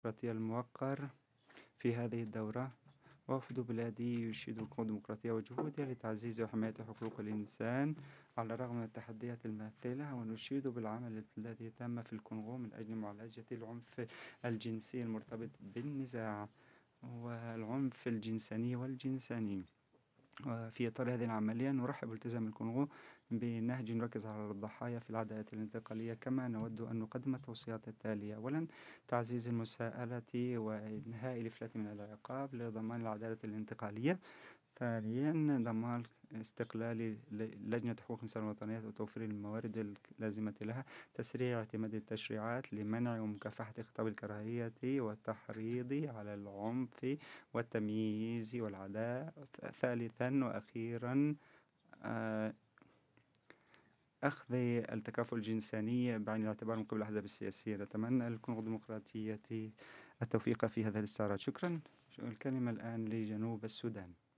الديمقراطية الموقر في هذه الدورة. وفد بلادي يشيد القوى الديمقراطية وجهودها لتعزيز وحماية حقوق الإنسان على الرغم من التحديات الماثلة، ونشيد بالعمل الذي تم في الكونغو من أجل معالجة العنف الجنسي المرتبط بالنزاع والعنف الجنساني والجنساني. وفي إطار هذه العملية نرحب بالتزام الكونغو بنهج يركز على الضحايا في العدالة الانتقالية، كما نود أن نقدم التوصيات التالية: أولا، تعزيز المساءلة وإنهاء الإفلات من العقاب لضمان العدالة الانتقالية. ثانيا، ضمان استقلال لجنة حقوق الإنسان الوطنية وتوفير الموارد اللازمة لها. تسريع اعتماد التشريعات لمنع ومكافحة خطاب الكراهية والتحريض على العنف والتمييز والعداء. ثالثا وأخيرا، آه، أخذ التكافل الجنساني بعين الاعتبار من قبل الأحزاب السياسية. نتمنى للكونغو الديمقراطية التوفيق في هذا الاستعراض. شكرا. الكلمة الآن لجنوب السودان.